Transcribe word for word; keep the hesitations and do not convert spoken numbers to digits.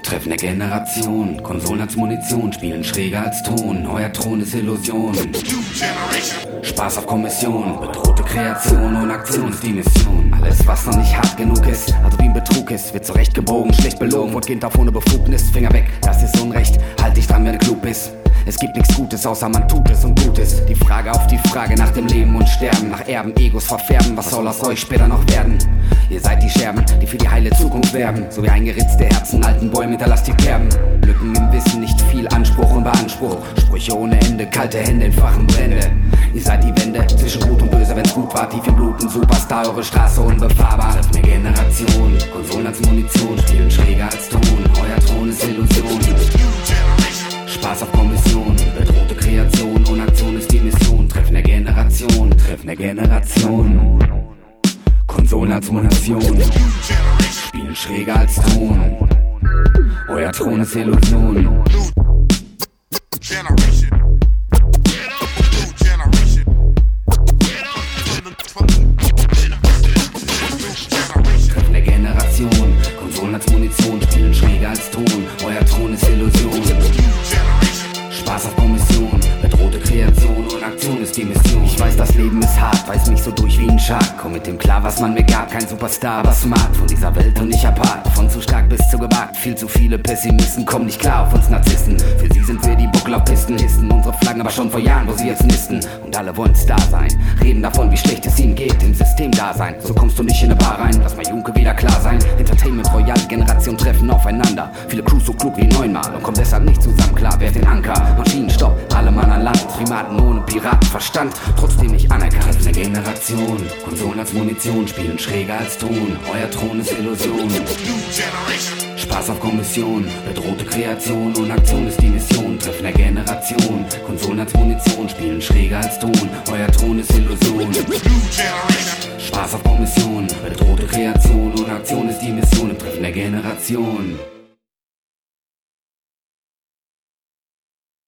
Treffen der Generation, Konsolen als Munition, spielen schräger als Ton, euer Thron ist Illusion. Spaß auf Kommission, bedrohte Kreation und Aktion ist die Mission. Alles was noch nicht hart genug ist, also wie ein Betrug ist, wird zurechtgebogen, schlecht belogen, wurde Kind auf ohne Befugnis, Finger weg, das ist Unrecht, halt dich dran, wenn du klug bist. Es gibt nichts Gutes, außer man tut es und Gutes. Die Frage auf die Frage nach dem Leben und Sterben, nach Erben, Egos verfärben, was soll aus euch später noch werden? Ihr seid die Scherben, die für die heile Zukunft werben, so wie eingeritzte Herzen, alten Bäumen hinterlasst die Kerben. Lücken im Wissen, nicht viel Anspruch und Beanspruch, Sprüche ohne Ende, kalte Hände in fachen Brände. Ihr seid die Wende zwischen Gut und Böse, wenn's gut war, tief im Blut, ein Superstar, eure Straße unbefahrbar. Treffen der Generation, Konsolen als Munition, spielen schräger als Ton, euer Thron ist Illusion. Spaß auf Kommission, bedrohte Kreation und Aktion ist die Mission. Treffen der Generation, Treffen der Generation, Konsolen als Munition, spielen schräger als Ton, euer Thron ist Illusion. Treffen der Generation, Konsolen als Munition, spielen schräger als Ton, euer Thron ist Illusion. Spaß auf Kommission, bedrohte Kreation und Aktion ist die Mission. Ich weiß, das Leben ist hart, weiß mich so durch wie ein Shark. Komm mit dem klar, was man mir gab, kein Superstar, aber smart. Von dieser Welt und nicht apart, von zu stark bis zu gewagt. Viel zu viele Pessimisten kommen nicht klar auf uns Narzissten. Für sie sind wir die Buckel-auf-Pisten, hissen unsere Flaggen aber schon vor Jahren, wo sie jetzt nisten. Und alle wollen Star sein, reden davon, wie schlecht es ihnen geht, im System da sein. So kommst du nicht in eine Bar rein, lass mal Junke wieder klar sein. Entertainment Royal, Generation treffen aufeinander. Viele Crews so klug wie neunmal und kommen deshalb nicht zusammen klar. Wer den Anker? Maschinenstopp, alle Mann an Land, Primaten ohne Piratenverstand, trotzdem nicht anerkannt. Treffen der Generation, Konsolen als Munition, spielen schräger als Ton, euer Thron ist Illusion. Spaß auf Kommission, bedrohte Kreation und Aktion ist die Mission. Treffen der Generation, Konsolen als Munition, spielen schräger als Ton, euer Thron ist Illusion. Spaß auf Kommission, bedrohte Kreation und Aktion ist die Mission im Treffen der Generation.